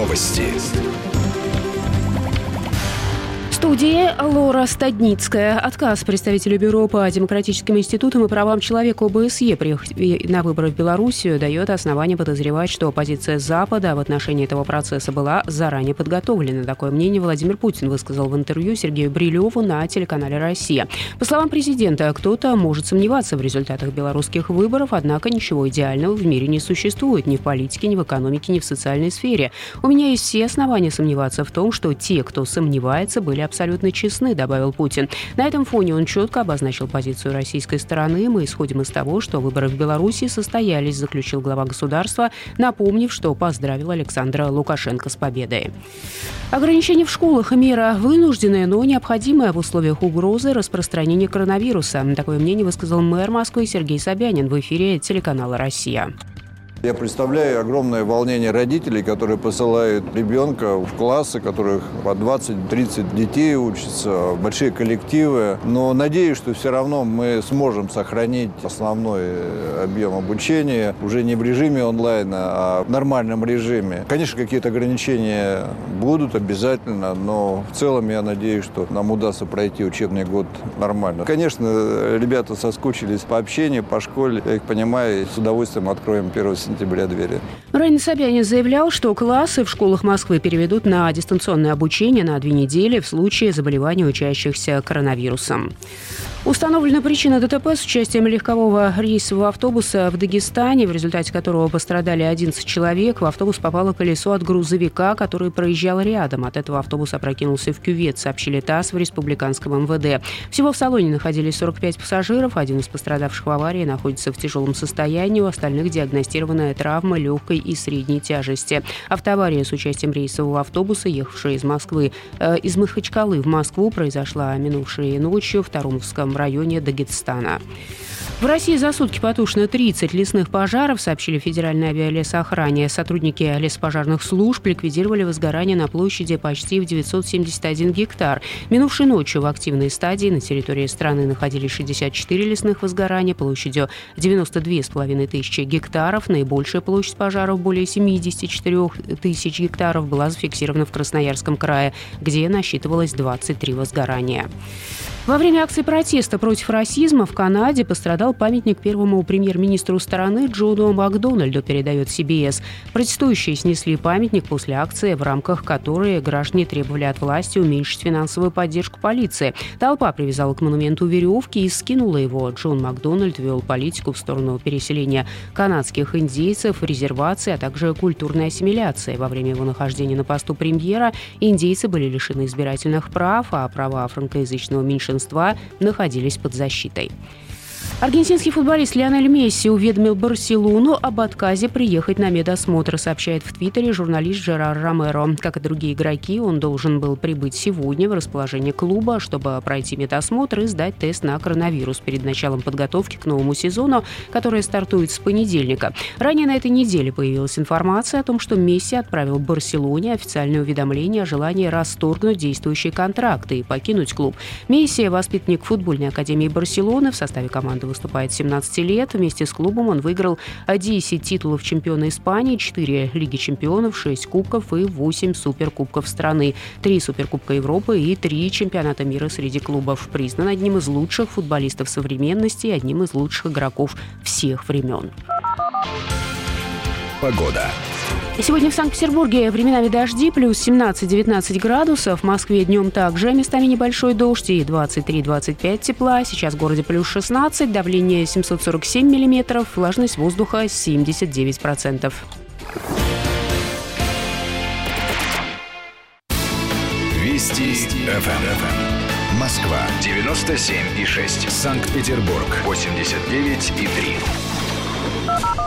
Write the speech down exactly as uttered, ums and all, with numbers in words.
Новости. В студии Лора Стадницкая. Отказ представителя Бюро по демократическим институтам и правам человека ОБСЕ приехать на выборы в Белоруссию дает основание подозревать, что позиция Запада в отношении этого процесса была заранее подготовлена. Такое мнение Владимир Путин высказал в интервью Сергею Брилеву на телеканале «Россия». По словам президента, кто-то может сомневаться в результатах белорусских выборов, однако ничего идеального в мире не существует ни в политике, ни в экономике, ни в социальной сфере. У меня есть все основания сомневаться в том, что те, кто сомневается, были абсолютно честны, добавил Путин. На этом фоне он четко обозначил позицию российской стороны. Мы исходим из того, что выборы в Беларуси состоялись, заключил глава государства, напомнив, что поздравил Александра Лукашенко с победой. Ограничения в школах – мера вынужденная, но необходимая в условиях угрозы распространения коронавируса. Такое мнение высказал мэр Москвы Сергей Собянин в эфире телеканала «Россия». Я представляю огромное волнение родителей, которые посылают ребенка в классы, в которых по двадцать-тридцать детей учатся, большие коллективы. Но надеюсь, что все равно мы сможем сохранить основной объем обучения уже не в режиме онлайн, а в нормальном режиме. Конечно, какие-то ограничения будут обязательно, но в целом я надеюсь, что нам удастся пройти учебный год нормально. Конечно, ребята соскучились по общению, по школе. Я их понимаю, и с удовольствием откроем первого сентября двери. Ранее Собянин заявлял, что классы в школах Москвы переведут на дистанционное обучение на две недели в случае заболевания учащихся коронавирусом. Установлена причина ДТП с участием легкового рейсового автобуса в Дагестане, в результате которого пострадали одиннадцать человек. В автобус попало колесо от грузовика, который проезжал рядом. От этого автобус опрокинулся в кювет, сообщили ТАСС в республиканском эм вэ дэ. Всего в салоне находились сорок пять пассажиров. Один из пострадавших в аварии находится в тяжелом состоянии. У остальных диагностированная травма легкой и средней тяжести. Автоавария с участием рейсового автобуса, ехавшая из Москвы, э, из Махачкалы в Москву, произошла минувшей ночью в Тарумском районе Дагестана. В России за сутки потушено тридцать лесных пожаров, сообщили в Федеральной авиалесоохране. Сотрудники лесопожарных служб ликвидировали возгорание на площади почти в девятьсот семьдесят один гектар. Минувшей ночью в активной стадии на территории страны находились шестьдесят четыре лесных возгорания площадью девяносто две с половиной тысячи гектаров. Наибольшая площадь пожаров, более семьдесят четыре тысяч гектаров, была зафиксирована в Красноярском крае, где насчитывалось двадцать три возгорания. Во время акции протеста против расизма в Канаде пострадал памятник первому премьер-министру страны Джону Макдональду, передает си би эс. Протестующие снесли памятник после акции, в рамках которой граждане требовали от власти уменьшить финансовую поддержку полиции. Толпа привязала к монументу веревки и скинула его. Джон Макдональд вел политику в сторону переселения канадских индейцев, резервации, а также культурной ассимиляции. Во время его нахождения на посту премьера индейцы были лишены избирательных прав, а права франкоязычного меньшинства находились под защитой. Аргентинский футболист Лионель Месси уведомил Барселону об отказе приехать на медосмотр, сообщает в Твиттере журналист Жерар Ромеро. Как и другие игроки, он должен был прибыть сегодня в расположение клуба, чтобы пройти медосмотр и сдать тест на коронавирус перед началом подготовки к новому сезону, который стартует с понедельника. Ранее на этой неделе появилась информация о том, что Месси отправил Барселоне официальное уведомление о желании расторгнуть действующие контракты и покинуть клуб. Месси – воспитанник футбольной академии Барселоны, в составе команды выступает с семнадцати лет. Вместе с клубом он выиграл десять титулов чемпиона Испании, четыре Лиги чемпионов, шесть кубков и восемь суперкубков страны, три суперкубка Европы и три чемпионата мира среди клубов. Признан одним из лучших футболистов современности и одним из лучших игроков всех времен. Погода. Сегодня в Санкт-Петербурге временами дожди, плюс семнадцать-девятнадцать градусов. В Москве днем также местами небольшой дождь и двадцать три - двадцать пять тепла. Сейчас в городе плюс шестнадцать, давление семьсот сорок семь миллиметров, влажность воздуха семьдесят девять процентов. Вести эф эм. Москва девяносто семь и шесть. Санкт-Петербург восемьдесят девять и три.